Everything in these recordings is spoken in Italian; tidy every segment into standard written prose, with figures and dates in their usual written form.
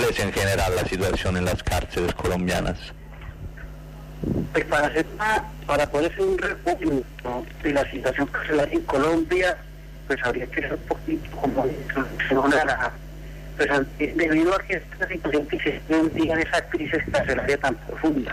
¿Cuál es en general la situación en las cárceles colombianas? Pues para poder hacer un recuento de la situación carcelaria en Colombia, pues habría que ser un poquito como introducción a la... Pues debido a que esta situación que se día de esa crisis carcelaria tan profunda.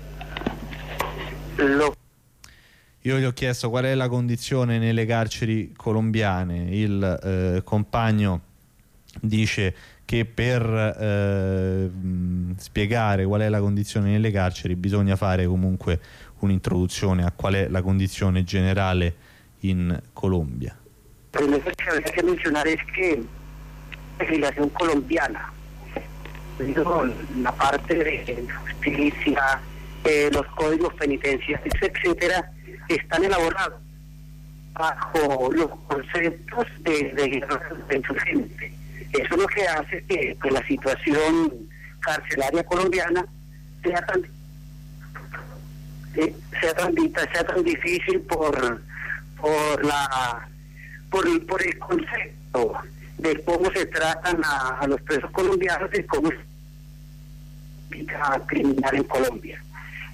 Io gli ho chiesto qual è la condizione nelle carceri colombiane. Il compagno dice che per spiegare qual è la condizione nelle carceri bisogna fare comunque un'introduzione a qual è la condizione generale in Colombia. Primero que habría que mencionar es que la legislación colombiana, la parte de justicia, los códigos penitenciarios, etcétera, están elaborados bajo los conceptos de insurgente. Eso es lo que hace que la situación carcelaria colombiana sea tan difícil por el concepto de cómo se tratan a los presos colombianos y cómo es criminal in Colombia.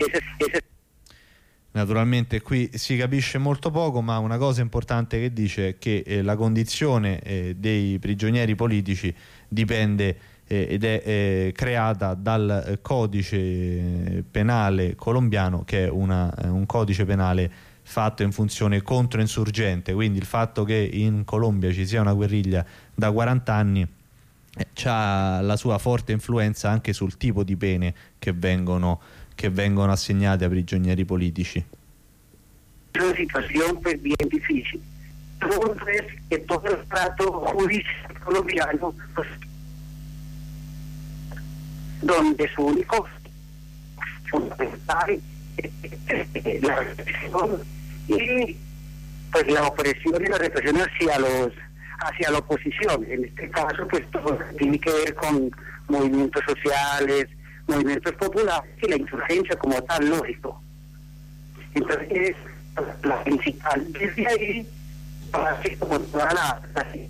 Naturalmente qui si capisce molto poco, ma una cosa importante che dice è che la condizione dei prigionieri politici dipende ed è creata dal codice penale colombiano, che è un codice penale fatto in funzione controinsurgente, quindi il fatto che in Colombia ci sia una guerriglia da 40 anni ha la sua forte influenza anche sul tipo di pene che vengono assegnate ai prigionieri politici. Una situación pues bien difícil. Segundo es que todo el trato judicial colombiano, pues, donde su único fundamental es la represión y pues la opresión y la represión hacia la oposición. En este caso pues todo tiene que ver con movimientos sociales, movimientos populares y la insurgencia como tal, lógico. Entonces la principal desde ahí para que como toda la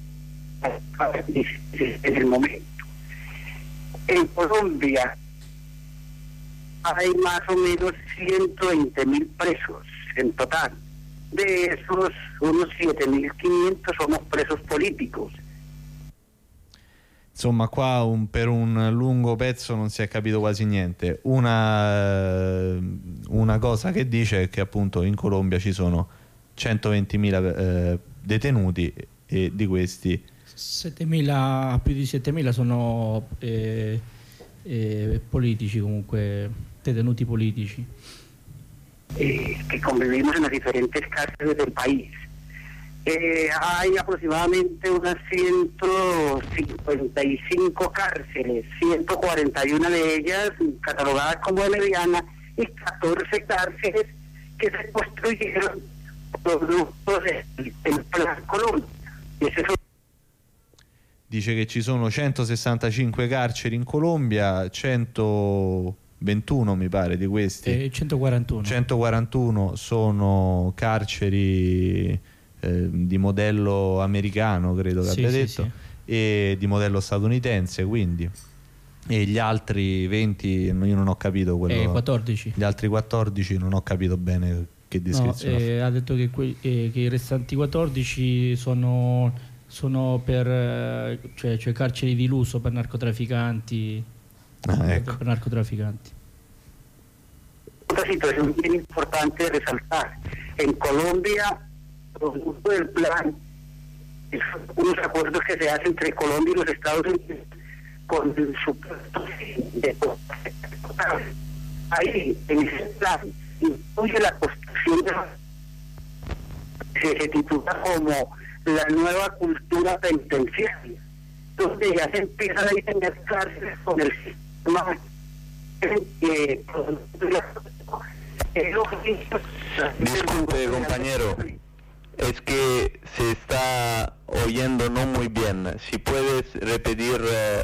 en el momento. En Colombia hay más o menos 120.000 presos en total. De esos, unos 7.500 somos presos políticos. Insomma, qua per un lungo pezzo non si è capito quasi niente. Una cosa che dice è che appunto in Colombia ci sono 120.000 detenuti e di questi 7.000, più di 7.000 sono politici, comunque detenuti politici. Que convivimos en las diferentes cárceles del país. Hay aproximadamente unas 155 cárceles, 141 de ellas catalogadas como de mediana y 14 cárceles que se construyeron producto del Plan Colombia. Dice che ci sono 165 carceri in Colombia, 121 mi pare di questi 141 sono carceri di modello americano, credo che abbia detto, sì. E di modello statunitense, quindi, e gli altri 20 io non ho capito quello, 14. Gli altri 14 non ho capito bene che descrizione. Ha detto che i restanti 14 sono per cioè carceri di lusso per narcotrafficanti. Ecco. Per narcotrafficanti. Otra situación bien importante de resaltar: en Colombia, producto del plan, unos acuerdos que se hacen entre Colombia y los Estados Unidos con el supuesto de ahí en ese plan incluye la construcción que se titula como la nueva cultura penitenciaria, donde ya se empiezan a diseñar cárceles con el sistema Disculpe, compañero, es que se está oyendo no muy bien. Si puedes repetir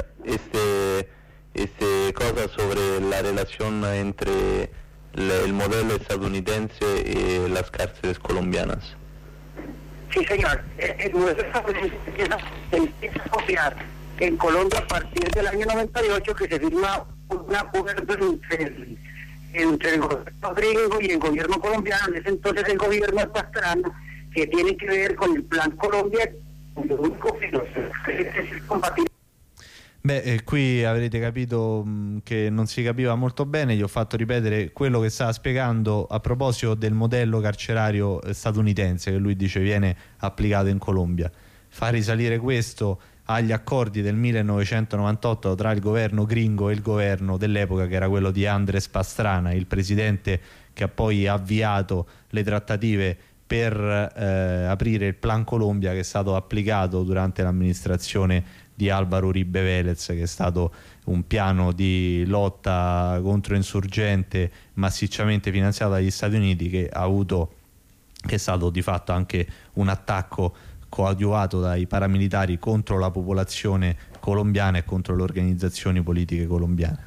cosa sobre la relación entre el modelo estadounidense y las cárceles colombianas. Sí, señor. El modelo estadounidense empieza a copiar en Colombia a partir del año 98 que se firma un acuerdo entre el gobierno gringo y el gobierno colombiano, en ese entonces el gobierno de Pastrana, que tiene que ver con il Plan Colombia, lo único che è compatibile. Qui avrete capito che non si capiva molto bene, gli ho fatto ripetere quello che stava spiegando a proposito del modello carcerario statunitense che lui dice viene applicato in Colombia. Fa risalire questo agli accordi del 1998 tra il governo gringo e il governo dell'epoca, che era quello di Andrés Pastrana, il presidente che ha poi avviato le trattative per aprire il Plan Colombia, che è stato applicato durante l'amministrazione di Álvaro Uribe Vélez, che è stato un piano di lotta controinsurgente massicciamente finanziato dagli Stati Uniti, che è stato di fatto anche un attacco coadiuvato dai paramilitari contro la popolazione colombiana e contro le organizzazioni politiche colombiane.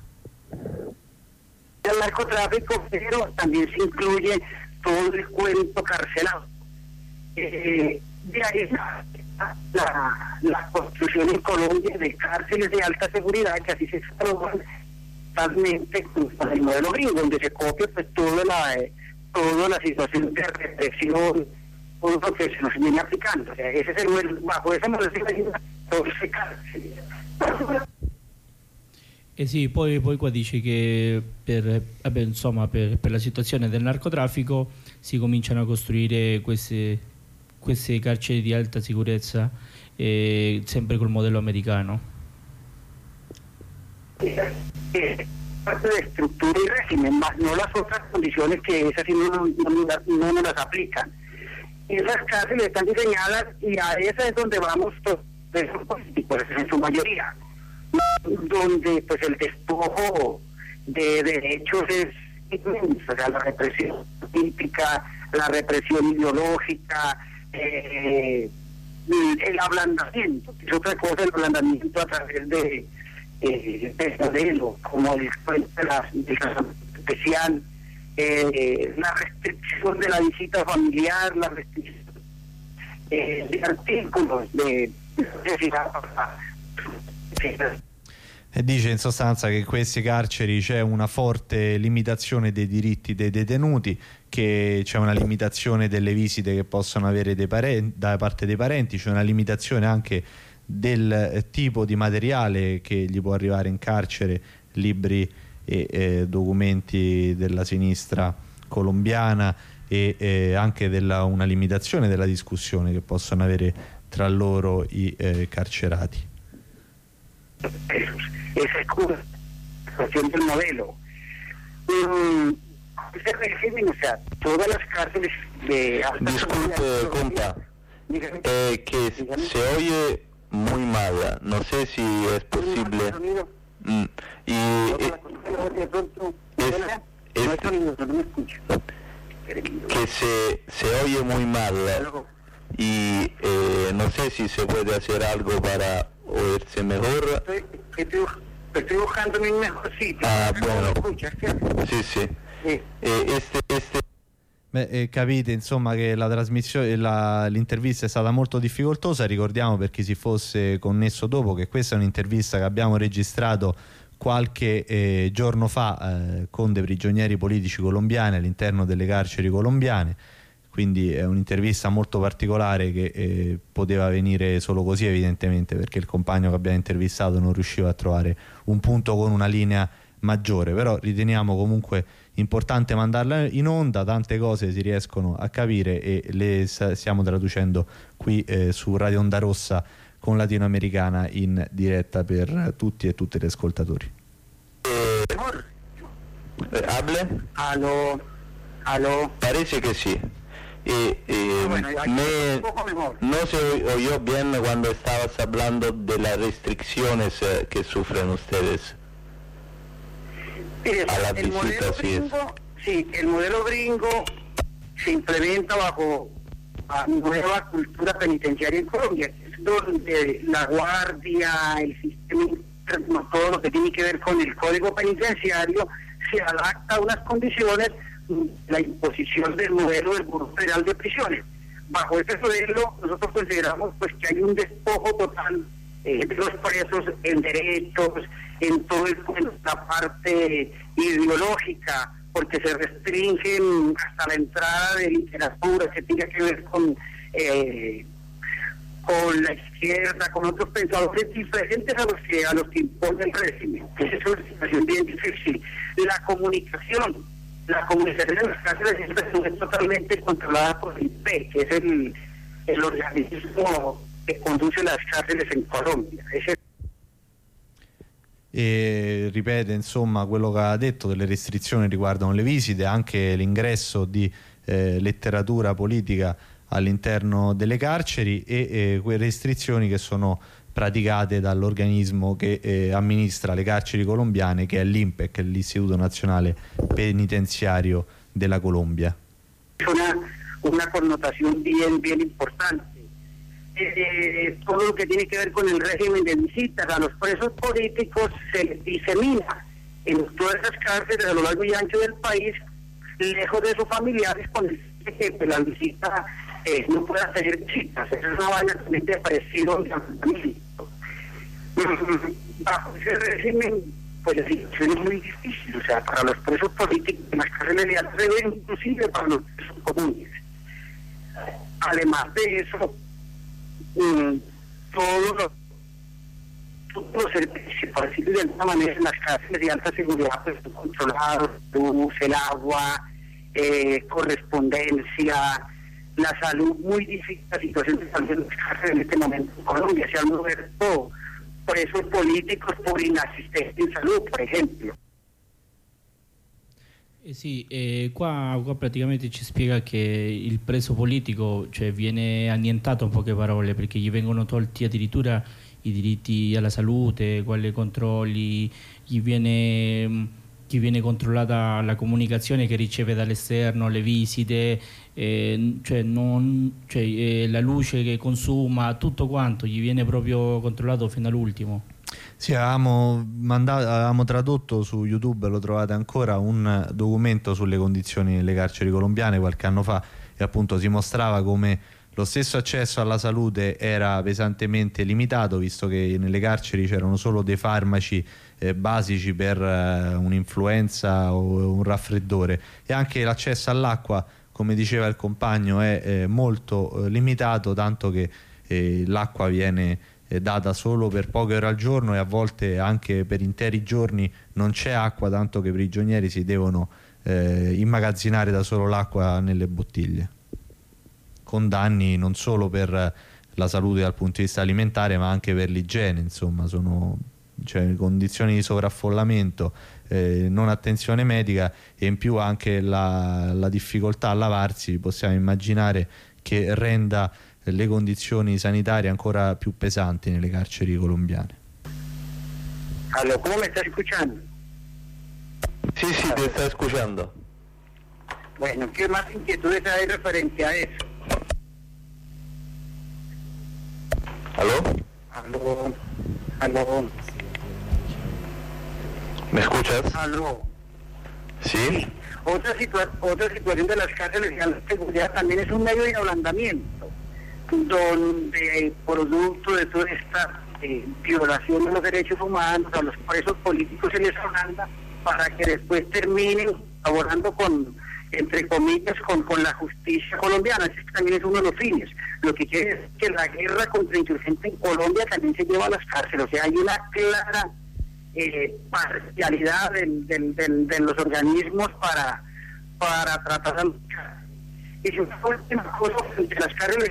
El narcotráfico, pero también se incluye todo el cuento carcelario. De ahí la construcción en Colombia de cárceles de alta seguridad, que así se trabajan totalmente con el modelo gringo, donde se copia pues toda la situación de represión, todo lo que se nos viene aplicando. O sea, ese es bajo ese modelo se cárceles. Sì, poi qua dice che per la situazione del narcotraffico si cominciano a costruire queste carceri di alta sicurezza, sempre col modello americano. Parte de estructura y régimen, más no las otras condiciones que esas no nos las aplican. Esas cárceles están diseñadas y a esa es donde vamos todos los políticos, en su mayoría, donde pues el despojo de derechos es inmenso, o sea, la represión política, la represión ideológica, el ablandamiento, que es otra cosa, el ablandamiento a través de modelo, como el del especial, la restricción de la visita familiar, la restricción de articoli de E dice in sostanza che in questi carceri c'è una forte limitazione dei diritti dei detenuti, che c'è una limitazione delle visite che possono avere da parte dei parenti, c'è una limitazione anche del tipo di materiale che gli può arrivare in carcere, libri e documenti della sinistra colombiana, e anche una limitazione della discussione che possono avere tra loro i carcerati. Esa es la cuestión del modelo. Ese régimen, o sea, todas las cárceles de alta Disculpe, compa, que se oye muy mal, no sé si es posible. Que se oye muy mal y no sé si se puede hacer algo para oírse mejor. Estoy buscando mi mejor sitio. Bueno. ¿Escuchas? Sì. Capite insomma che la trasmissione, l'intervista è stata molto difficoltosa. Ricordiamo, per chi si fosse connesso dopo, che questa è un'intervista che abbiamo registrato qualche giorno fa con dei prigionieri politici colombiani all'interno delle carceri colombiane, quindi è un'intervista molto particolare che poteva venire solo così, evidentemente, perché il compagno che abbiamo intervistato non riusciva a trovare un punto con una linea maggiore, però riteniamo comunque importante mandarla in onda. Tante cose si riescono a capire e le stiamo traducendo qui su Radio Onda Rossa con Latinoamericana in diretta per tutti e tutte gli ascoltatori. ¿Hable? Aló. Parece que sí. Bueno, un poco mejor. No se oyó bien cuando estabas hablando de las restricciones que sufren ustedes. A la El modelo gringo, sí, el modelo gringo se implementa bajo la nueva cultura penitenciaria en Colombia, donde la guardia, el sistema interno, todo lo que tiene que ver con el código penitenciario se adapta a unas condiciones, la imposición del modelo del Buró Federal de Prisiones. Bajo ese modelo nosotros consideramos pues que hay un despojo total de los presos en derechos, en todo la parte ideológica, porque se restringen hasta la entrada de literatura que tiene que ver con la izquierda, con otros pensadores diferentes a los que impone el régimen. Esa es una situación bien difícil. La comunicación en las cárceles es totalmente controlada por el IP, que es el organismo che conduce las cárceles in Colombia. E ripete insomma quello che ha detto, delle restrizioni riguardano le visite, anche l'ingresso di letteratura politica all'interno delle carceri e quelle restrizioni che sono praticate dall'organismo che amministra le carceri colombiane, che è l'INPEC, l'Istituto Nazionale Penitenziario della Colombia. Una connotación bien importante. Todo lo que tiene que ver con el régimen de visitas a los presos políticos se les disemina en todas esas cárceles a lo largo y ancho del país, lejos de sus familiares, con el que la visita no pueda tener visitas. Esa es una vaina también de parecido al llamamiento. Bajo ese régimen, pues la situación es muy difícil, o sea, para los presos políticos en las cárceles de alto nivel, inclusive para los presos comunes. Además de eso, todos los servicios, por decirlo de alguna manera, en las cárceles de alta seguridad pues están controlados: luz, el agua, correspondencia, la salud. Muy difícil la situación de salud en las cárceles en este momento en Colombia. Se han muerto presos políticos por inasistencia en salud, por ejemplo. Sì, qua praticamente ci spiega che il preso politico, cioè, viene annientato, in poche parole, perché gli vengono tolti addirittura i diritti alla salute, quali controlli, gli viene controllata la comunicazione che riceve dall'esterno, le visite, la luce che consuma, tutto quanto gli viene proprio controllato fino all'ultimo. Sì, avevamo tradotto su YouTube, lo trovate ancora, un documento sulle condizioni nelle carceri colombiane qualche anno fa, e appunto si mostrava come lo stesso accesso alla salute era pesantemente limitato, visto che nelle carceri c'erano solo dei farmaci basici per un'influenza o un raffreddore, e anche l'accesso all'acqua, come diceva il compagno, è molto limitato, tanto che l'acqua viene data solo per poche ore al giorno, e a volte anche per interi giorni non c'è acqua, tanto che i prigionieri si devono immagazzinare da solo l'acqua nelle bottiglie, con danni non solo per la salute dal punto di vista alimentare ma anche per l'igiene. Insomma, sono condizioni di sovraffollamento, non attenzione medica, e in più anche la difficoltà a lavarsi, possiamo immaginare che renda le condizioni sanitarie ancora più pesanti nelle carceri colombiane. Allora, come mi stai ascoltando? Sí, te está escuchando. Bueno, ¿qué más inquietudes hay referente a eso? ¿Aló? Aló. ¿Me escuchas? Aló. Sí. Otra situación de las cárceles de alta seguridad también es un medio de ablandamiento, donde producto de toda esta violación de los derechos humanos a los presos políticos se les ablanda para que después terminen colaborando con, entre comillas, con la justicia colombiana. Ese también es uno de los fines. Lo que quiere decir que la guerra contra insurgentes en Colombia también se lleva a las cárceles. O sea, hay una clara parcialidad de los organismos para tratar de luchar. Y una última cosa entre las cárceles.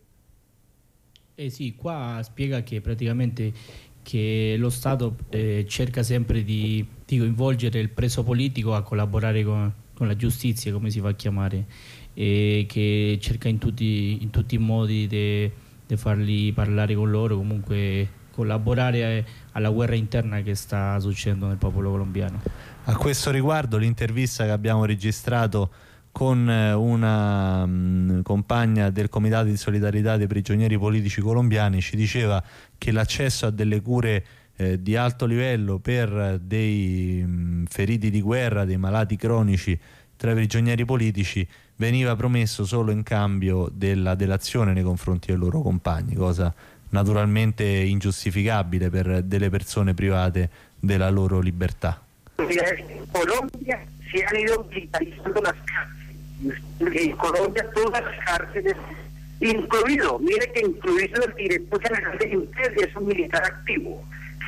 Sì, qua spiega che praticamente che lo Stato cerca sempre di coinvolgere il preso politico a collaborare con la giustizia, come si fa a chiamare, e che cerca in tutti i modi di farli parlare con loro, comunque collaborare alla guerra interna che sta succedendo nel popolo colombiano. A questo riguardo l'intervista che abbiamo registrato con una compagna del Comitato di Solidarietà dei Prigionieri Politici Colombiani ci diceva che l'accesso a delle cure di alto livello per dei feriti di guerra, dei malati cronici tra i prigionieri politici veniva promesso solo in cambio della delazione nei confronti dei loro compagni, cosa naturalmente ingiustificabile per delle persone private della loro libertà. En Colombia se han ido militarizando las cárceles. En Colombia todas las cárceles, incluido, mire que incluido el director general de Intel es un militar activo.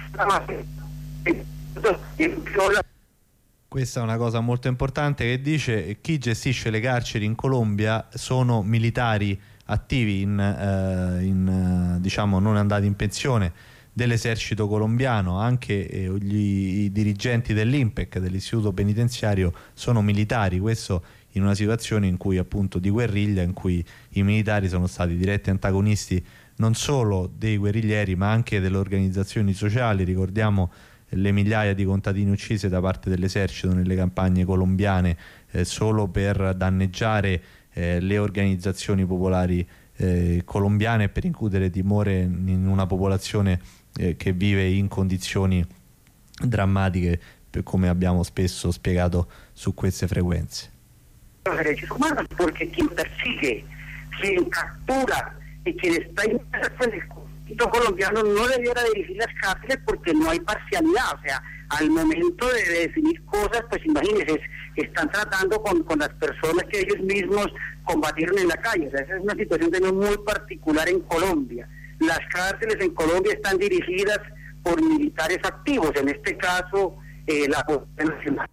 Questa è una cosa molto importante che dice: chi gestisce le carceri in Colombia sono militari attivi diciamo non andati in pensione dell'esercito colombiano. Anche i dirigenti dell'INPEC, dell'istituto penitenziario, sono militari. Questo in una situazione in cui appunto di guerriglia, in cui i militari sono stati diretti antagonisti non solo dei guerriglieri ma anche delle organizzazioni sociali. Ricordiamo le migliaia di contadini uccisi da parte dell'esercito nelle campagne colombiane solo per danneggiare le organizzazioni popolari colombiane e per incutere timore in una popolazione che vive in condizioni drammatiche, come abbiamo spesso spiegato su queste frequenze. Los derechos humanos, porque quien persigue, quien captura y quien está inmerso en el conflicto colombiano no debiera dirigir las cárceles porque no hay parcialidad. O sea, al momento de definir cosas, pues imagínense, están tratando con las personas que ellos mismos combatieron en la calle. O sea, esa es una situación también muy particular en Colombia. Las cárceles en Colombia están dirigidas por militares activos, en este caso la Policía Nacional.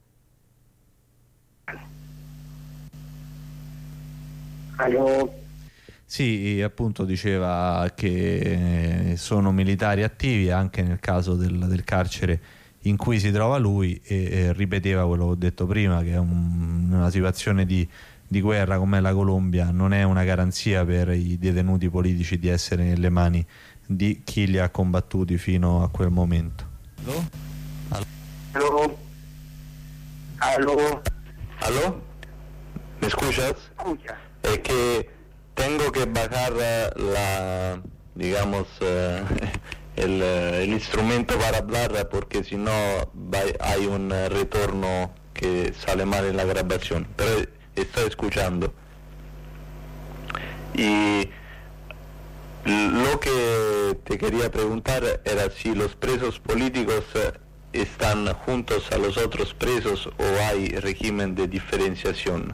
Allo... Sì, appunto diceva che sono militari attivi anche nel caso del carcere in cui si trova lui e ripeteva quello che ho detto prima, che è una situazione di guerra come la Colombia non è una garanzia per i detenuti politici di essere nelle mani di chi li ha combattuti fino a quel momento. Aló. Aló. ¿Aló? ¿Me escuchas? Escucha. Es que tengo que bajar digamos, el instrumento para hablar porque si no hay un retorno que sale mal en la grabación. Pero estoy escuchando. Y lo que te quería preguntar era si los presos políticos están juntos a los otros presos o hay régimen de diferenciación.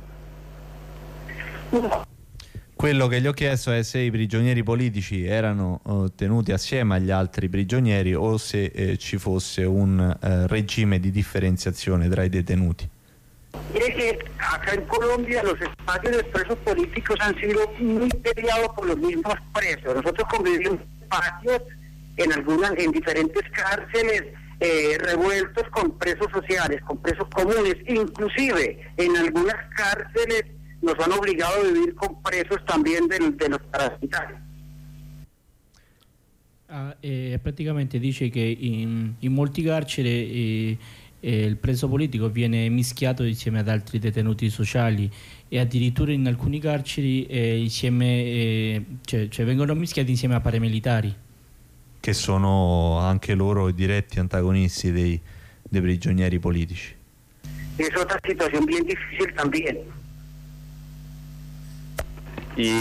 Quello che gli ho chiesto è se i prigionieri politici erano tenuti assieme agli altri prigionieri o se ci fosse un regime di differenziazione tra i detenuti. Mire que acá en Colombia los espacios de presos políticos han sido muy peleados por los mismos presos. Nosotros convivimos en espacios en diferentes cárceles revueltos con presos sociales, con presos comunes, inclusive en algunas cárceles nos han obligado a vivir con presos también de los paramilitares. Praticamente dice che in molti carceri il preso politico viene mischiato insieme ad altri detenuti sociali e addirittura in alcuni carceri cioè vengono mischiati insieme a paramilitari, che sono anche loro diretti antagonisti dei prigionieri politici. Es otra situación bien difícil también. Y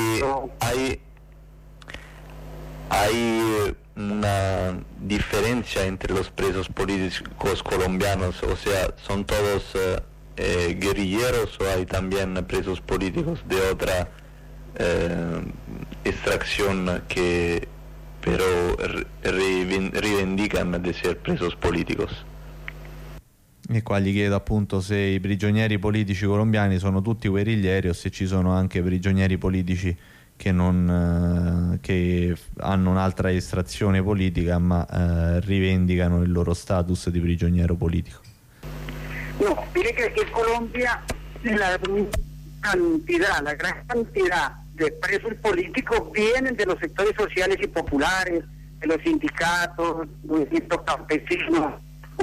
hay una diferencia entre los presos políticos colombianos, o sea, ¿son todos guerrilleros o hay también presos políticos de otra extracción que pero rivendican di ser presos politicos? E qua gli chiedo appunto se i prigionieri politici colombiani sono tutti guerriglieri o se ci sono anche prigionieri politici che hanno un'altra estrazione politica ma rivendicano il loro status di prigioniero politico. No, mire que aquí en Colombia la gran cantidad de presos políticos vienen de los sectores sociales y populares, de los sindicatos, movimientos campesinos,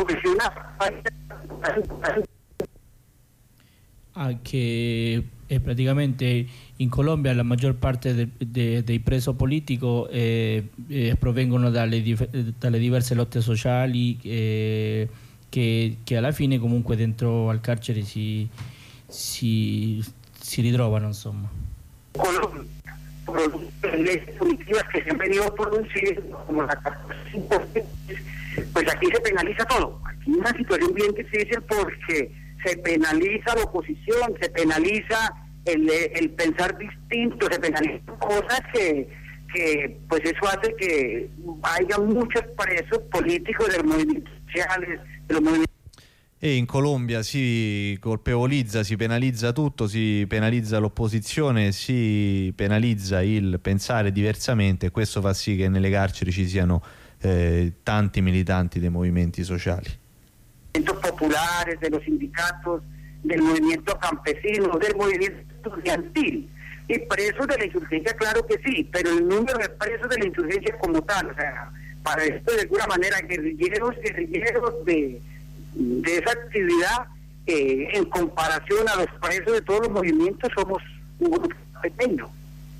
che praticamente in Colombia la maggior parte dei preso politico provengono dalle diverse lotte sociali che alla fine comunque dentro al carcere si ritrovano, insomma. leyes punitivas que se han venido produciendo, como la 1450, pues aquí se penaliza todo. Aquí hay una situación bien difícil porque se penaliza la oposición, se penaliza el pensar distinto, se penalizan cosas que pues eso hace que haya muchos presos políticos de los movimientos sociales, de los movimientos. E in Colombia si colpevolizza, si penalizza tutto, si penalizza l'opposizione, si penalizza il pensare diversamente, e questo fa sì che nelle carceri ci siano tanti militanti dei movimenti sociali. Populares, de los sindicatos, del movimiento campesino, del movimiento estudiantil. Y presos de la insurgencia, claro que sí, pero el número de presos de la insurgencia como tal, o sea, para esto de alguna manera guerrilleros de esa actividad, en comparación a los presos de todos los movimientos, somos un grupo pequeño.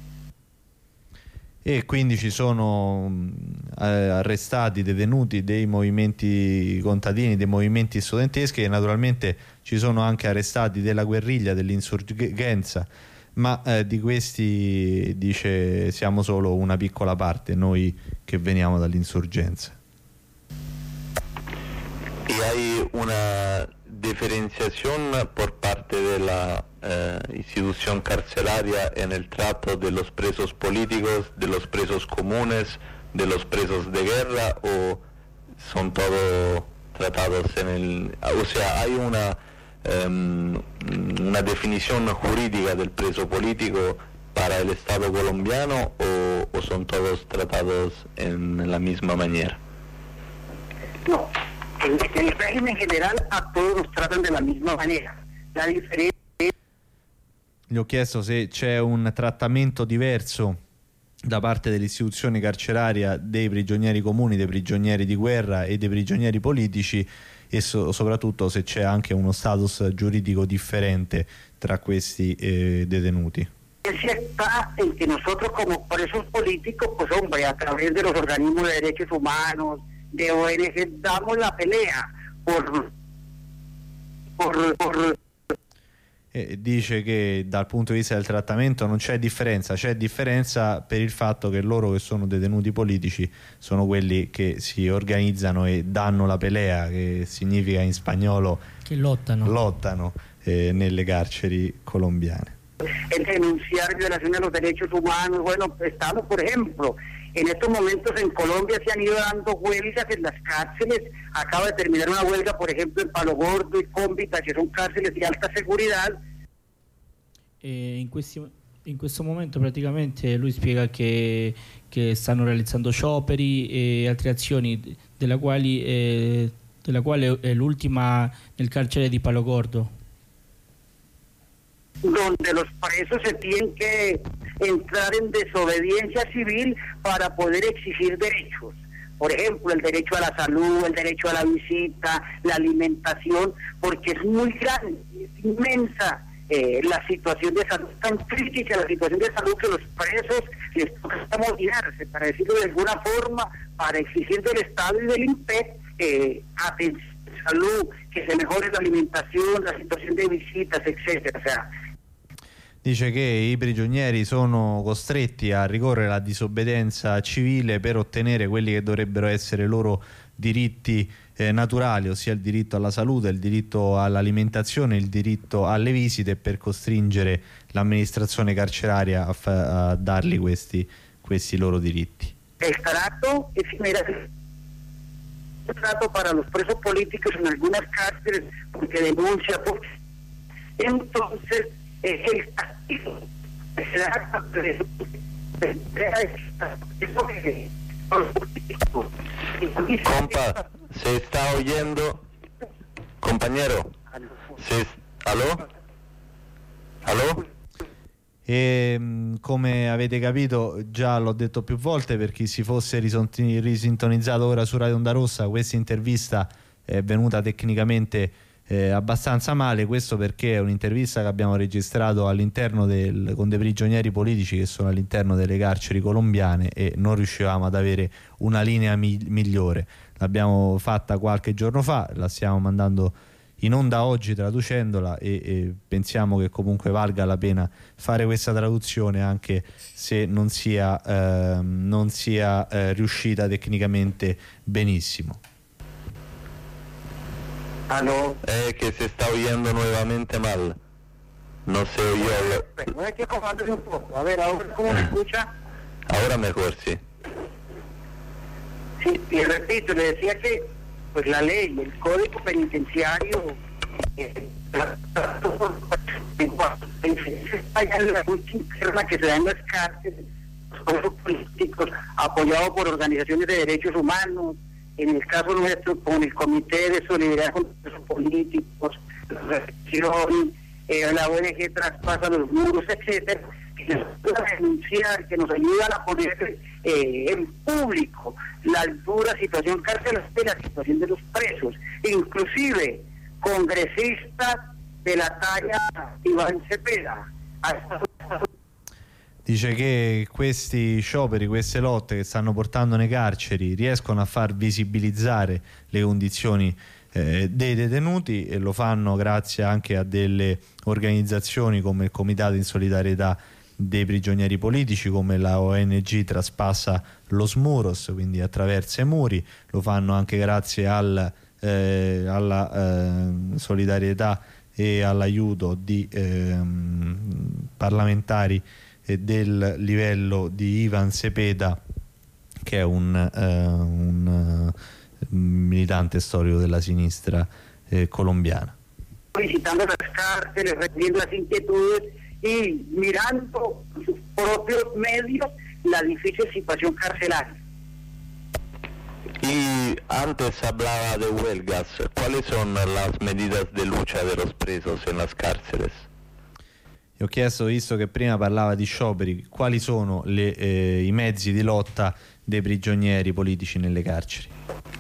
E quindi ci sono arrestati, detenuti dei movimenti contadini, dei movimenti studenteschi, e naturalmente ci sono anche arrestati della guerriglia, dell'insurgenza, ma di questi dice siamo solo una piccola parte, noi che veniamo dall'insurgenza. Y hay una diferenciación por parte de la institución carcelaria en el trato de los presos políticos, de los presos comunes, de los presos de guerra, o son todos tratados en el... O sea, hay una definición jurídica del preso político para el Estado colombiano, o son todos tratados en la misma manera? No, en el régimen general a todos los tratan de la misma manera. La diferencia... Gli ho chiesto se c'è un trattamento diverso da parte dell'istituzione carceraria dei prigionieri comuni, dei prigionieri di guerra e dei prigionieri politici, e soprattutto se c'è anche uno status giuridico differente tra questi detenuti. Está en que nosotros como presos políticos, pues hombre, a través de los organismos de derechos humanos, de ONG, damos la pelea por dice che dal punto di vista del trattamento non c'è differenza, c'è differenza per il fatto che loro che sono detenuti politici sono quelli che si organizzano e danno la pelea, che significa in spagnolo che lottano nelle carceri colombiane. El denunciar violaciones de los derechos humanos. Bueno, estamos, por ejemplo, en estos momentos en Colombia se han ido dando huelgas en las cárceles. Acaba de terminar una huelga, por ejemplo, en Palo Gordo y Cómbita, que son cárceles de alta seguridad. In questo momento praticamente lui spiega che stanno realizzando scioperi e altre azioni, della quale è l'ultima nel carcere di Palo Gordo, donde los presos se tienen que entrar en desobediencia civil para poder exigir derechos. Por ejemplo, el derecho a la salud, el derecho a la visita, la alimentación, porque es muy grande, es inmensa la situación de salud, tan crítica la situación de salud que los presos les toca movilizarse, para decirlo de alguna forma, para exigir del Estado y del INPE atención a salud, que se mejore la alimentación, la situación de visitas, etcétera. O sea, dice che i prigionieri sono costretti a ricorrere alla disobbedienza civile per ottenere quelli che dovrebbero essere i loro diritti naturali, ossia il diritto alla salute, il diritto all'alimentazione, il diritto alle visite, per costringere l'amministrazione carceraria a dargli questi loro diritti. El trato es general. El trato para los presos políticos en algunas cárceles, porque denuncia, porque entonces el castigo se da Compa, ¿se está oyendo? Compañero, ¿aló? ¿Aló? E come avete capito, già l'ho detto più volte, per chi si fosse risintonizzato ora su Radio Onda Rossa, questa intervista è venuta tecnicamente abbastanza male. Questo perché è un'intervista che abbiamo registrato all'interno con dei prigionieri politici che sono all'interno delle carceri colombiane, e non riuscivamo ad avere una linea migliore. L'abbiamo fatta qualche giorno fa, la stiamo mandando in onda oggi traducendola e pensiamo che comunque valga la pena fare questa traduzione anche se non sia riuscita tecnicamente benissimo. Aló. Que se está oyendo nuevamente mal. No se oyó. Bueno, hay que acomodarse un poco. A ver, ahora cómo me escucha. Ahora mejor, sí. Sí, y repito, le decía que pues la ley, el código penitenciario, la lucha interna que se da en las cárceles, los políticos apoyados por organizaciones de derechos humanos, en el caso nuestro con el Comité de Solidaridad con los Políticos, la represión, la ONG Traspasa los Muros, etcétera, que nos ayudan a denunciar, que nos ayudan a poner en público la dura situación carcelaria y la situación de los presos, inclusive congresistas de la talla Iván Cepeda. Dice che questi scioperi, queste lotte che stanno portando nei carceri riescono a far visibilizzare le condizioni dei detenuti, e lo fanno grazie anche a delle organizzazioni come il Comitato in Solidarietà dei Prigionieri Politici, come la ONG Traspassa los Muros, quindi attraversa i muri. Lo fanno anche grazie alla solidarietà e all'aiuto di parlamentari del livello di Ivan Cepeda, che è un militante storico della sinistra colombiana. Visitando las cárceles, recibiendo las inquietudes y mirando con sus propios medios la difícil situación carcelaria. Y antes hablaba de huelgas. ¿Cuáles son las medidas de lucha de los presos en las cárceles? E ho chiesto, visto che prima parlava di scioperi, quali sono i mezzi di lotta dei prigionieri politici nelle carceri?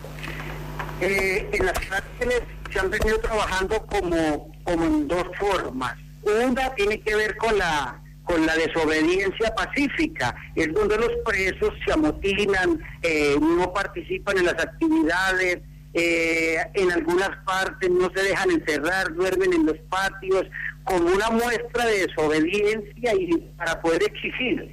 En las cárceles se han venido trabajando como en dos formas. Una tiene que ver con la desobediencia pacífica, es donde los presos se amotinan, no participan en las actividades, en algunas partes no se dejan encerrar, duermen en los patios, como una muestra de desobediencia y para poder exigir.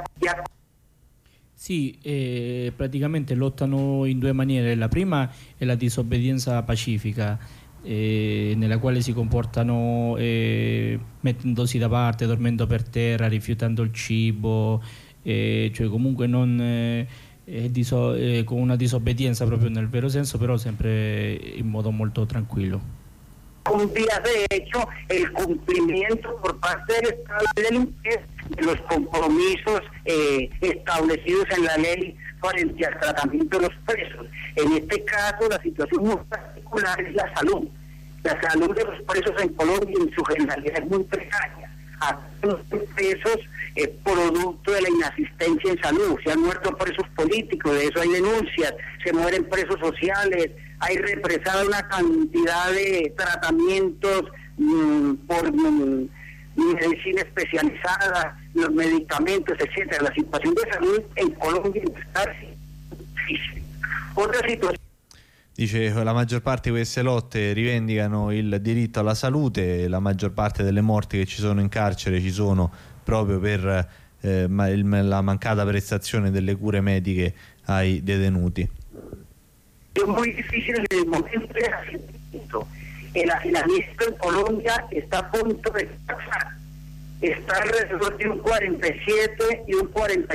Sì, praticamente lottano in due maniere. La prima è la disobbedienza pacifica, nella quale si comportano mettendosi da parte, dormendo per terra, rifiutando il cibo, cioè comunque non con una disobbedienza proprio nel vero senso, però sempre in modo molto tranquillo. Con vías de hecho el cumplimiento por parte del Estado de los compromisos establecidos en la ley frente al tratamiento de los presos. En este caso la situación muy particular es la salud. La salud de los presos en Colombia en su generalidad es muy precaria. Los presos producto de la inasistencia en salud, se han muerto presos políticos, de eso hay denuncias, se mueren presos sociales, hay represada una cantidad de tratamientos por medicina especializada, los medicamentos, etcétera. La situación de salud en Colombia está difícil. Otra situación. Dice che la maggior parte di queste lotte rivendicano il diritto alla salute, la maggior parte delle morti che ci sono in carcere ci sono proprio per la mancata prestazione delle cure mediche ai detenuti. Es muy difícil en el momento del hacinamiento. El hacinamiento en Colombia está a punto de pasar. Está alrededor de un 47 y un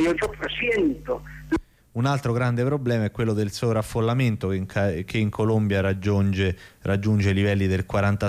48%. Un altro grande problema è quello del sovraffollamento che in Colombia raggiunge i livelli del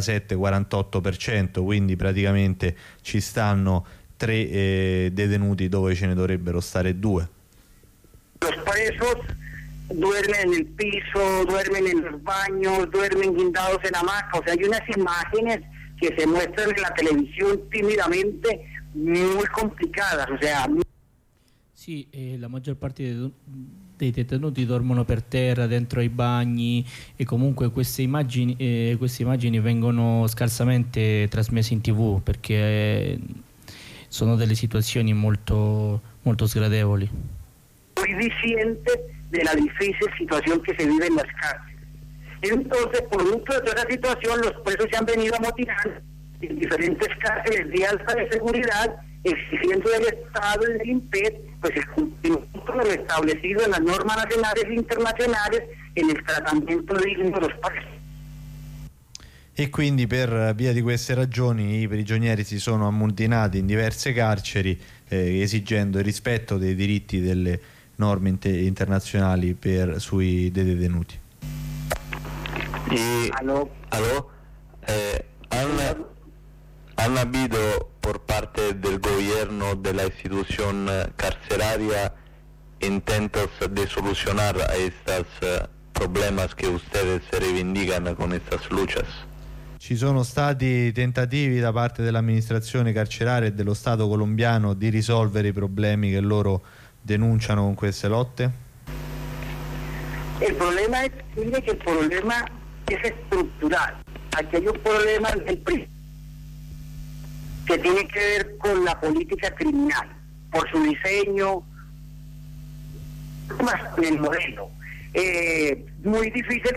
47-48%, quindi praticamente ci stanno 3 detenuti dove ce ne dovrebbero stare 2. Los presos duermen en el piso, duermen en los baños, duermen guindados en hamaca. O sea, hay unas imágenes que se muestran en la televisión tímidamente muy complicadas. O sea, sì, la maggior parte dei detenuti dormono per terra, dentro ai bagni, e comunque queste immagini vengono scarsamente trasmesse in TV perché sono delle situazioni molto, molto sgradevoli. Muy diciente de la difícil situación que se vive en las cárceles. Entonces, producto de toda esa situación, los presos se han venido amotinando en diferentes cárceles de alta de seguridad, exigiendo del Estado y del INPED pues el cumplimiento de lo establecido en las normas nacionales e internazionali en il trattamento digno dello spazio. E quindi per via di queste ragioni i prigionieri si sono ammutinati in diverse carceri esigendo il rispetto dei diritti delle norme internazionali sui detenuti. ¿Aló? ¿Han habido por parte del gobierno, de la institución carceraria, intentos de solucionar a estos problemas que ustedes reivindican con estas luchas? Ci sono stati tentativi da parte dell'amministrazione carceraria e dello Stato colombiano di risolvere i problemi che loro denunciano con queste lotte? El problema es que el problema es estructural. Aquí hay un problema del PRI que tiene que ver con la política criminal, por su diseño, más con el modelo. Muy difícil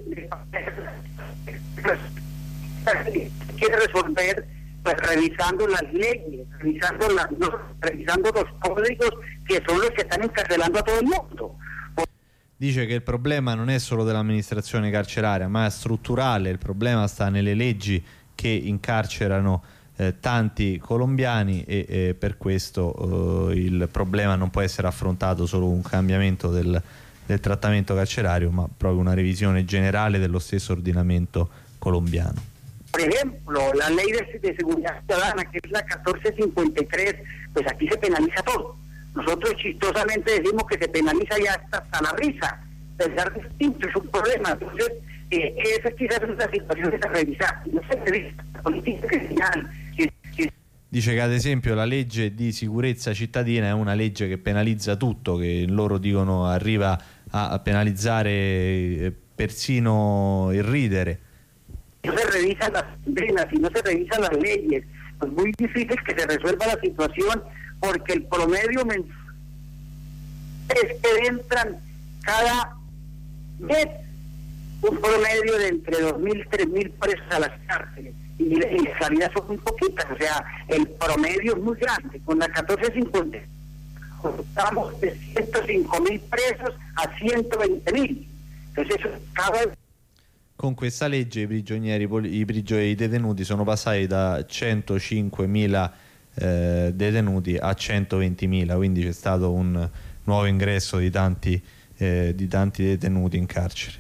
quiere resolver pues revisando las leyes, revisando los códigos que son los que están encarcelando a todo il mondo. Dice che il problema non è solo dell'amministrazione carceraria, ma è strutturale. Il problema sta nelle leggi che incarcerano tanti colombiani e per questo il problema non può essere affrontato solo con un cambiamento del trattamento carcerario, ma proprio una revisione generale dello stesso ordinamento colombiano. Por ejemplo, la ley de seguridad ciudadana, que es la 1453, pues aquí se penaliza todo. Nosotros chistosamente decimos que se penaliza ya hasta la risa. Pensar distinto es un problema. Entonces, esa quizás es una situación que se revisa. No se revisa la política criminal. Dice che ad esempio la legge di sicurezza cittadina è una legge che penalizza tutto, che loro dicono arriva a penalizzare persino il ridere. No se revisan las condenas y no se revisan las leyes. Es muy difícil que se resuelva la situación porque el promedio mensual es que entran cada mes un promedio de entre 2.000 y 3.000 presos a las cárceles y las salidas son muy poquitas, o sea, el promedio es muy grande. Con la 1450 estamos de 105.000 presos a 120.000. Entonces eso cada vez. Con questa legge i detenuti sono passati da 105.000 detenuti a 120.000, quindi c'è stato un nuovo ingresso di tanti detenuti in carcere.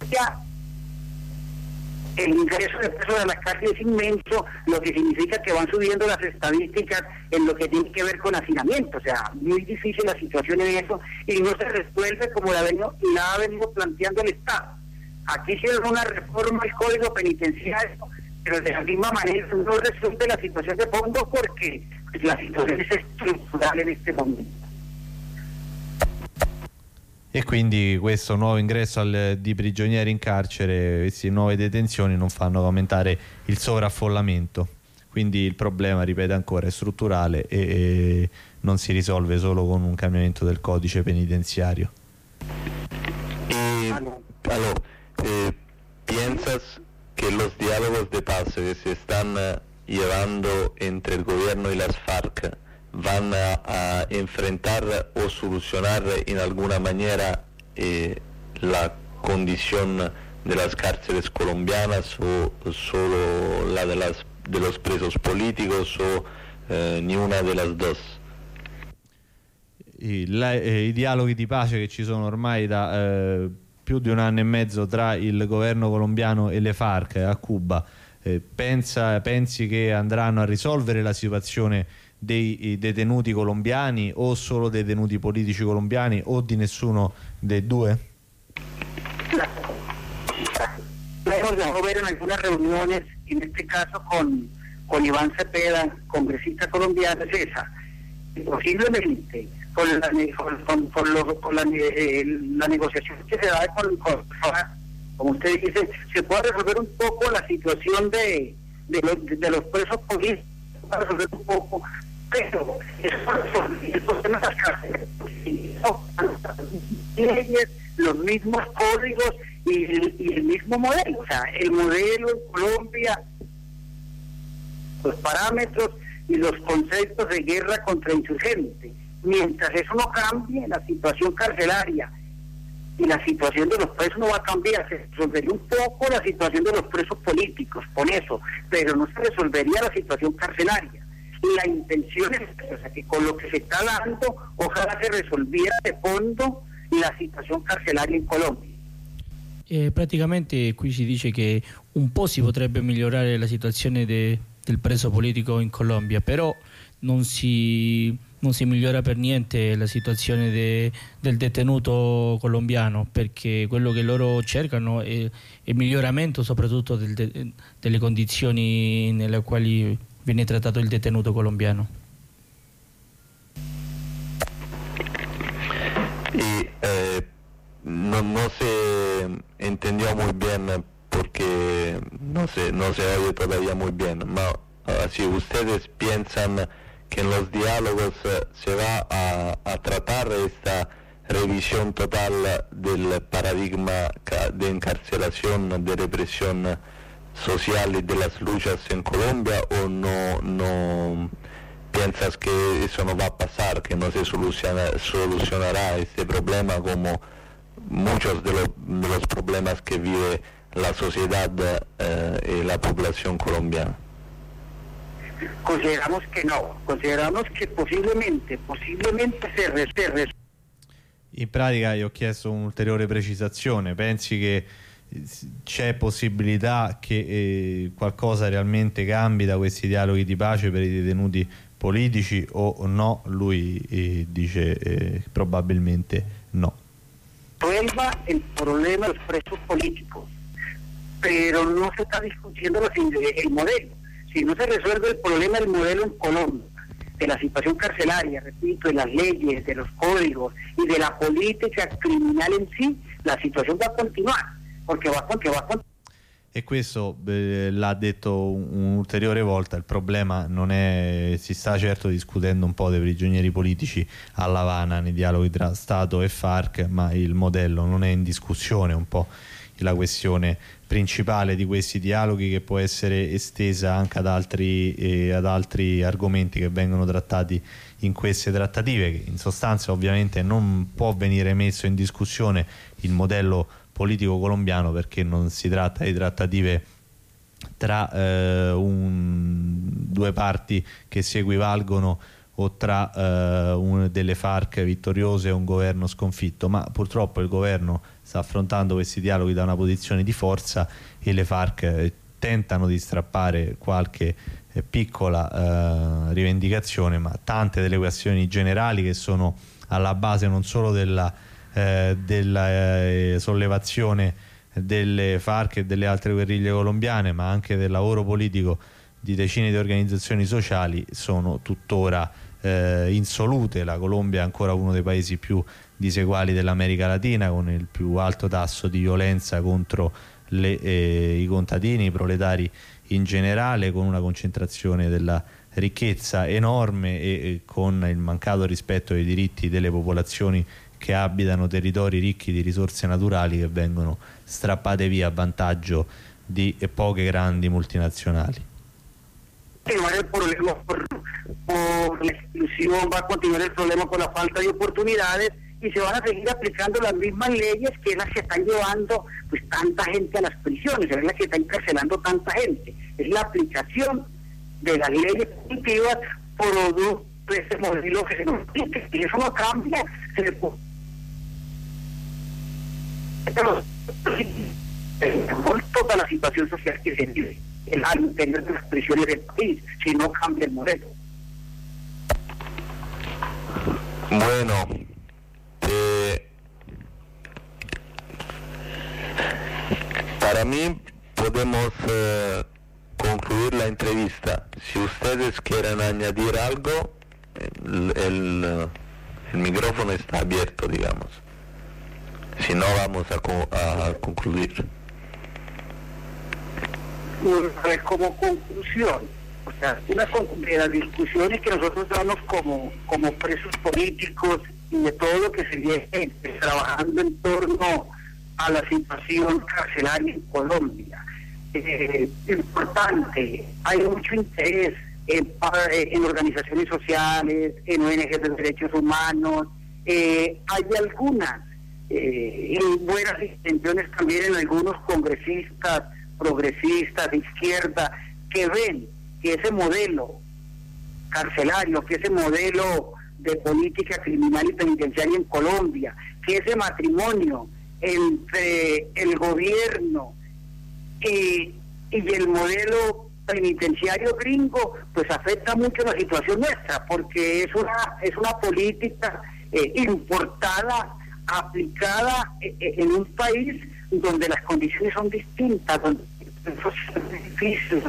El ingreso de presos de las cárceles es inmenso, lo que significa que van subiendo las estadísticas en lo que tiene que ver con hacinamiento, o sea, muy difícil la situación en eso y no se resuelve como la ha venido planteando el Estado. Aquí hicieron una reforma al Código Penitenciario, pero de la misma manera no resuelve la situación de fondo porque la situación es estructural en este momento. E quindi questo nuovo ingresso di prigionieri in carcere, queste nuove detenzioni non fanno aumentare il sovraffollamento. Quindi il problema, ripeto ancora, è strutturale e non si risolve solo con un cambiamento del codice penitenziario. ¿Piensas que los diálogos de paz que se están llevando entre el gobierno y las FARC van a enfrentar o solucionar en alguna manera la condición de las cárceles colombianas o solo la de los presos políticos o ni una de las dos? I dialoghi di pace che ci sono ormai da più di un anno e mezzo tra il governo colombiano e le FARC a Cuba, pensi che andranno a risolvere la situazione dei detenuti colombiani o solo dei detenuti politici colombiani o di nessuno dei due? Hemos dejado ver en algunas reuniones, en este caso con Iván Cepeda, congresista colombiano, es esa. Posiblemente con la negociación que se da con como usted dice, se puede resolver un poco la situación de los presos políticos, para resolver un poco, pero el problema de las cárceles, los mismos códigos y el mismo modelo, o sea, el modelo en Colombia, los parámetros y los conceptos de guerra contra insurgentes. Mientras eso no cambie, la situación carcelaria y la situación de los presos no va a cambiar. Se resolvería un poco la situación de los presos políticos con eso, pero no se resolvería la situación carcelaria. La intención es, o sea, que con lo que se está dando, ojalá se resolviera de fondo la situazione carceraria in Colombia. Praticamente qui si dice che un po' si potrebbe migliorare la situazione del preso politico in Colombia, però non si migliora per niente la situazione del detenuto colombiano, perché quello che loro cercano è il miglioramento soprattutto delle condizioni nelle quali viene trattato il detenuto colombiano. No se entendió muy bien porque no se oye todavía muy bien, si ustedes piensan que en los diálogos se va a tratar esta revisión total del paradigma de encarcelación, de represión social y de las luchas en Colombia, o no piensas que eso no va a pasar, que no se solucionará este problema como muchos de los problemas que vive la sociedad y la población colombiana? Consideramos que no, consideramos che possibilmente se reserve. In pratica io ho chiesto un'ulteriore precisazione. Pensi che c'è possibilità che qualcosa realmente cambi da questi dialoghi di pace per i detenuti politici o no? Lui dice probabilmente no. Resuelva el problema de los presos políticos, pero no se está discutiendo el modelo. Si no se resuelve el problema del modelo en Colombia, de la situación carcelaria, repito, de las leyes, de los códigos y de la política criminal en sí, la situación va a continuar, porque va a continuar. E questo l'ha detto un'ulteriore volta, il problema non è, si sta certo discutendo un po' dei prigionieri politici a La Habana nei dialoghi tra Stato e FARC, ma il modello non è in discussione, un po' la questione principale di questi dialoghi, che può essere estesa anche ad altri argomenti che vengono trattati in queste trattative, che in sostanza ovviamente non può venire messo in discussione il modello politico colombiano, perché non si tratta di trattative tra due parti che si equivalgono o tra delle FARC vittoriose e un governo sconfitto, ma purtroppo il governo sta affrontando questi dialoghi da una posizione di forza e le FARC tentano di strappare qualche piccola rivendicazione, ma tante delle questioni generali che sono alla base non solo della sollevazione delle FARC e delle altre guerriglie colombiane, ma anche del lavoro politico di decine di organizzazioni sociali, sono tuttora insolute. La Colombia è ancora uno dei paesi più diseguali dell'America Latina, con il più alto tasso di violenza contro i contadini, i proletari in generale, con una concentrazione della ricchezza enorme e con il mancato rispetto dei diritti delle popolazioni che abitano territori ricchi di risorse naturali, che vengono strappate via a vantaggio di poche grandi multinazionali. El problema por la exclusión, va a continuar el problema por la falta de oportunidades, y se van a seguir aplicando las mismas leyes que es las que están llevando pues tanta gente a las prisiones, es la que está encarcelando tanta gente, es la aplicación de las leyes punitivas producto de ese modelo que se nos dice, y eso no cambia, se le puede toda la situación social que se vive al interior de las prisiones del país, si no cambia el modelo. Bueno, para mí podemos concluir la entrevista. Si ustedes quieren añadir algo, el micrófono está abierto, digamos. Si no, vamos a concluir. Como conclusión, o sea, una de las discusiones que nosotros damos como presos políticos y de todo lo que se viene trabajando en torno a la situación carcelaria en Colombia. Importante, hay mucho interés en organizaciones sociales, en ONG de derechos humanos, hay algunas buenas intenciones también en algunos congresistas, progresistas de izquierda, que ven que ese modelo carcelario, que ese modelo de política criminal y penitenciaria en Colombia, que ese matrimonio entre el gobierno y el modelo penitenciario gringo, pues afecta mucho la situación nuestra, porque es una política importada, aplicada en un país donde las condiciones son distintas, donde es difícil,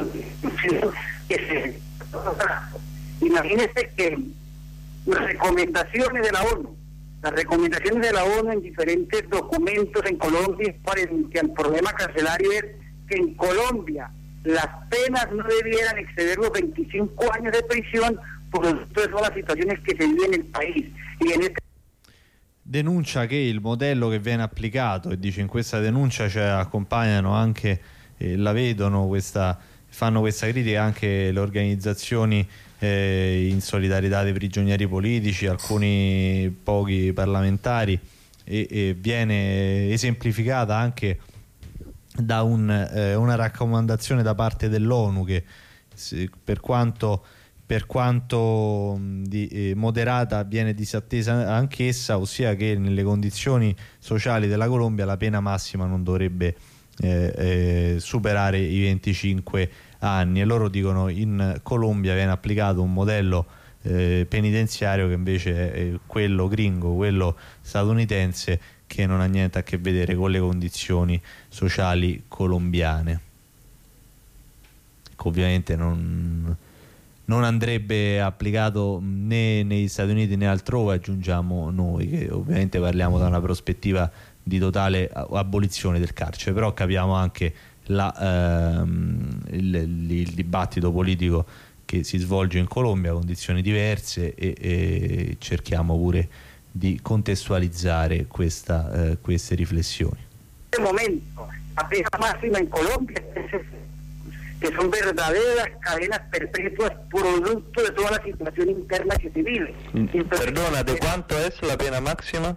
imagínense que las recomendaciones de la ONU en diferentes documentos en Colombia frente al problema carcelario es que en Colombia las penas no debieran exceder los 25 años de prisión por todas las situaciones que se viven en el país. Y en este denuncia che il modello che viene applicato, e dice in questa denuncia accompagnano anche, la vedono fanno questa critica anche le organizzazioni in solidarietà dei prigionieri politici, alcuni pochi parlamentari, e viene esemplificata anche da una raccomandazione da parte dell'ONU che per quanto moderata viene disattesa anch'essa, ossia che nelle condizioni sociali della Colombia la pena massima non dovrebbe superare i 25 anni, e loro dicono in Colombia viene applicato un modello penitenziario che invece è quello gringo, quello statunitense, che non ha niente a che vedere con le condizioni sociali colombiane. Ovviamente non andrebbe applicato né negli Stati Uniti né altrove, aggiungiamo noi, che ovviamente parliamo da una prospettiva di totale abolizione del carcere, però capiamo anche il dibattito politico che si svolge in Colombia, condizioni diverse, e cerchiamo pure di contestualizzare queste riflessioni. En este momento, la pena máxima en Colombia que son verdaderas cadenas perpetuas producto de toda la situación interna que se vive. Perdona, ¿de cuánto es la pena máxima?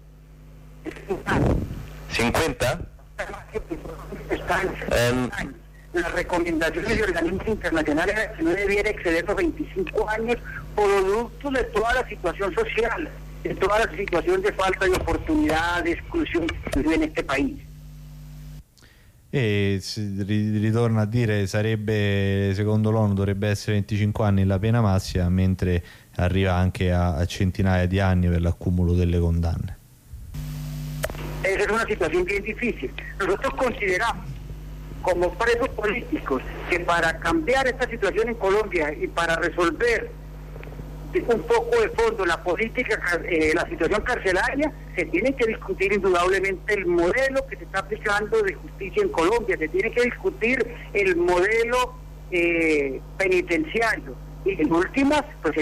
50. Las recomendaciones de organismos internacionales es que no debiera exceder los 25 años producto de toda la situación social, de toda la situación de falta de oportunidad, de exclusión que vive en este país. E ritorna a dire, sarebbe, secondo l'ONU dovrebbe essere 25 anni la pena massima, mentre arriva anche a centinaia di anni per l'accumulo delle condanne. Esa es una situación bien difícil. Nosotros consideramos como presos políticos que para cambiar esta situación en Colombia y para resolver un poco de fondo la política, la situación carcelaria, se tiene que discutir indudablemente el modelo que se está aplicando de justicia en Colombia, se tiene que discutir el modelo penitenziario, y en últimas pues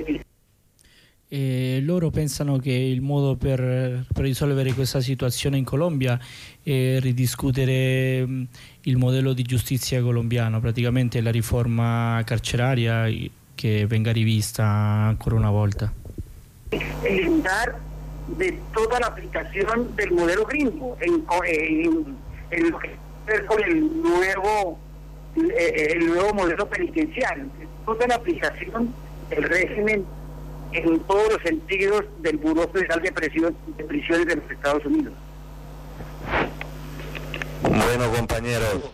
loro pensano che il modo per risolvere questa situazione in Colombia è ridiscutere il modello di giustizia colombiano, praticamente la riforma carceraria che venga rivista ancora una volta. Eliminar de toda la aplicación del modelo gringo en lo que ver con el nuevo modelo penitenciario, toda la aplicación del régimen en todos los sentidos del Buró Federal de Prisiones de los Estados Unidos. Bueno, compañeros.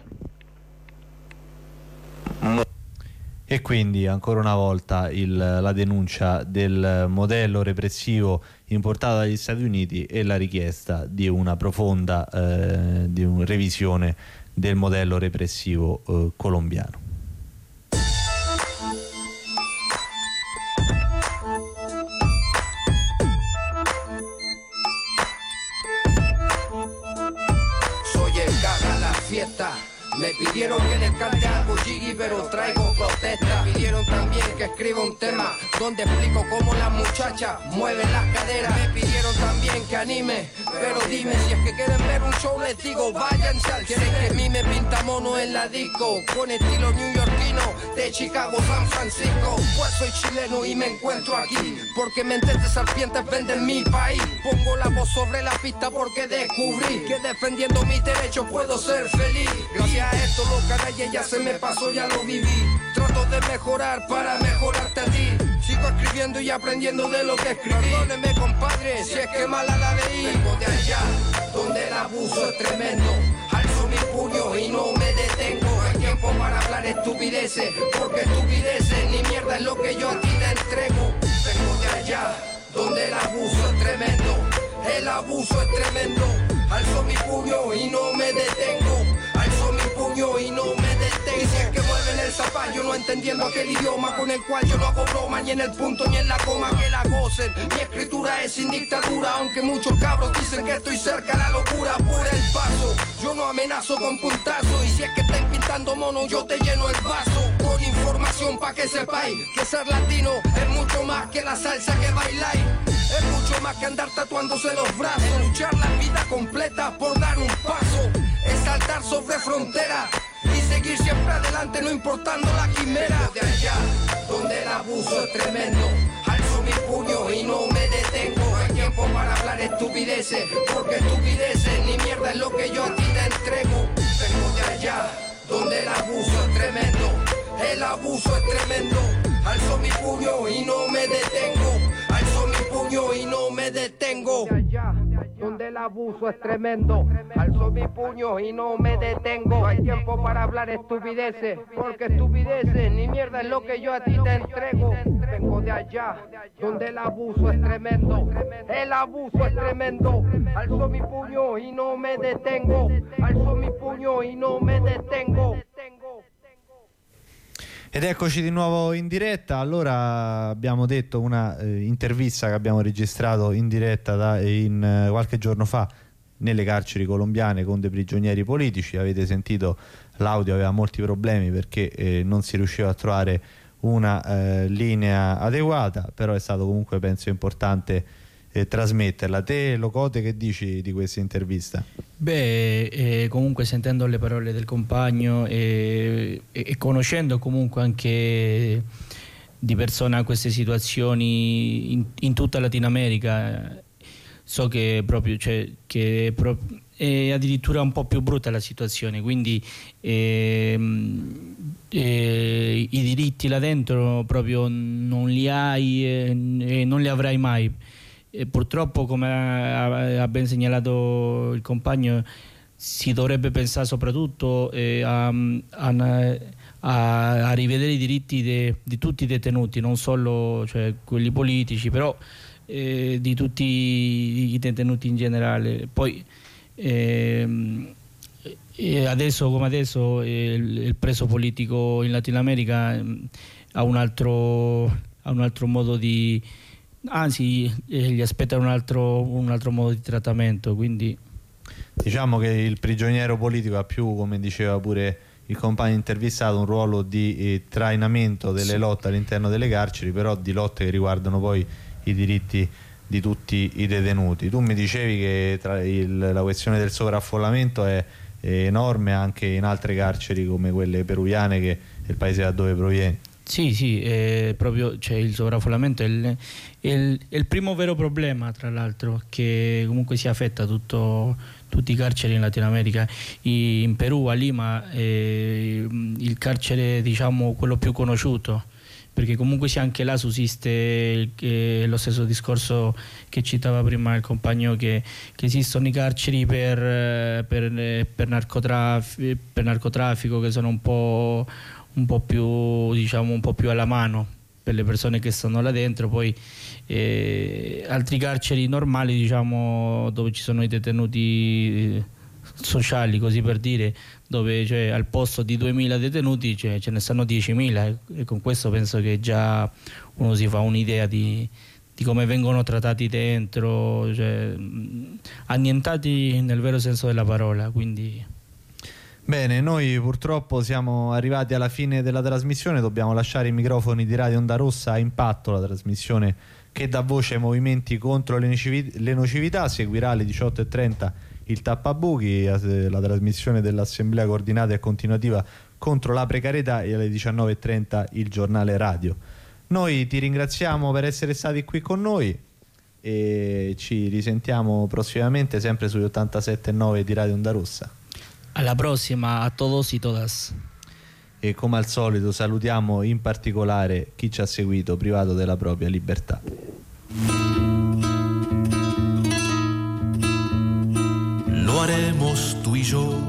E quindi ancora una volta la denuncia del modello repressivo importato dagli Stati Uniti e la richiesta di una profonda revisione del modello repressivo colombiano. Soy el que haga la fiesta, me pidieron que les cante algo jiggy, pero traigo protesta. Me pidieron también que escriba un tema donde explico cómo las muchachas mueven las caderas. Me pidieron también que anime, pero dime si es que quieren ver un show, les digo váyanse al cine. Quieren que a mí me pinta mono en la disco, con estilo newyorkino, de Chicago, San Francisco. Pues soy chileno y me encuentro aquí, porque mentes de serpientes venden mi país. Pongo la voz sobre la pista porque descubrí que defendiendo mis derechos puedo ser feliz. Gracias a esto lo canalla ya se me pasó, ya lo viví. Trato de mejorar para mejorarte a ti. Sigo escribiendo y aprendiendo de lo que escribí. Perdóneme compadre, si es que mala la leí. Vengo de allá, donde el abuso es tremendo. Alzo mi puño y no me detengo. No hay tiempo para hablar estupideces, porque estupideces ni mierda es lo que yo a ti te entrego. Vengo de allá, donde el abuso es tremendo. El abuso es tremendo. Alzo mi puño y no me detengo. Alzo mi puño y no me detengo. Y si es que mueven el zapallo no entendiendo aquel idioma con el cual yo no hago broma, ni en el punto ni en la coma, que la gocen. Mi escritura es sin dictadura, aunque muchos cabros dicen que estoy cerca a la locura. Por el paso, yo no amenazo con puntazo. Y si es que estén pintando mono, yo te lleno el vaso con información pa' que sepáis que ser latino es mucho más que la salsa que bailáis. Es mucho más que andar tatuándose los brazos. Luchar la vida completa por dar un paso. Es saltar sobre fronteras y seguir siempre adelante no importando la quimera. De allá, donde el abuso es tremendo, alzo mi puño y no me detengo. No hay tiempo para hablar estupideces, porque estupideces ni mierda es lo que yo a ti te entrego. Vengo de allá, donde el abuso es tremendo. El abuso es tremendo. Alzo mi puño y no me detengo. Alzo mi puño y no me detengo. Donde el abuso es tremendo. Alzo mi puño y no me detengo. No hay tiempo para hablar estupideces, porque estupideces ni mierda es lo que yo a ti te entrego. Vengo de allá, donde el abuso es tremendo. El abuso es tremendo. Alzo mi puño y no me detengo. Alzo mi puño y no me detengo. Ed eccoci di nuovo in diretta. Allora, abbiamo detto una intervista che abbiamo registrato in diretta qualche giorno fa nelle carceri colombiane con dei prigionieri politici. Avete sentito l'audio, aveva molti problemi perché non si riusciva a trovare una linea adeguata, però è stato comunque, penso, importante trasmetterla. Te, Locote, che dici di questa intervista? Beh, comunque sentendo le parole del compagno e conoscendo comunque anche di persona queste situazioni in tutta Latino America, so che proprio, è addirittura un po' più brutta la situazione, quindi i diritti là dentro proprio non li hai e non li avrai mai. E purtroppo, come ha ben segnalato il compagno, si dovrebbe pensare soprattutto a rivedere i diritti di tutti i detenuti, non solo quelli politici, però di tutti i detenuti in generale. Poi adesso come adesso il preso politico in Latino America ha un altro modo di... Anzi, gli aspetta un altro modo di trattamento, quindi diciamo che il prigioniero politico ha più, come diceva pure il compagno intervistato, un ruolo di trainamento delle lotte all'interno delle carceri, però di lotte che riguardano poi i diritti di tutti i detenuti. Tu mi dicevi che la questione del sovraffollamento è enorme anche in altre carceri come quelle peruviane, che è il paese da dove provieni. Sì, proprio il sovraffollamento è il primo vero problema, tra l'altro, che comunque si affetta tutti i carceri in Latino America. In Perù, a Lima, il carcere, diciamo, quello più conosciuto, perché comunque anche là sussiste lo stesso discorso che citava prima il compagno, che esistono i carceri per narcotraffico, che sono un po' più, diciamo, un po' più alla mano per le persone che stanno là dentro. Poi altri carceri normali, diciamo, dove ci sono i detenuti sociali, così per dire, dove al posto di 2000 detenuti ce ne stanno 10.000, e con questo penso che già uno si fa un'idea di come vengono trattati dentro, annientati nel vero senso della parola. Quindi Bene, noi purtroppo siamo arrivati alla fine della trasmissione, dobbiamo lasciare i microfoni di Radio Onda Rossa a Impatto, la trasmissione che dà voce ai movimenti contro le nocività. Seguirà alle 18:30 il Tappabuchi, la trasmissione dell'Assemblea coordinata e continuativa contro la precarietà, e alle 19:30 il giornale radio. Noi ti ringraziamo per essere stati qui con noi e ci risentiamo prossimamente sempre sugli 87.9 di Radio Onda Rossa. Alla prossima a todos y todas. E come al solito salutiamo in particolare chi ci ha seguito privato della propria libertà. Lo haremos tú y yo.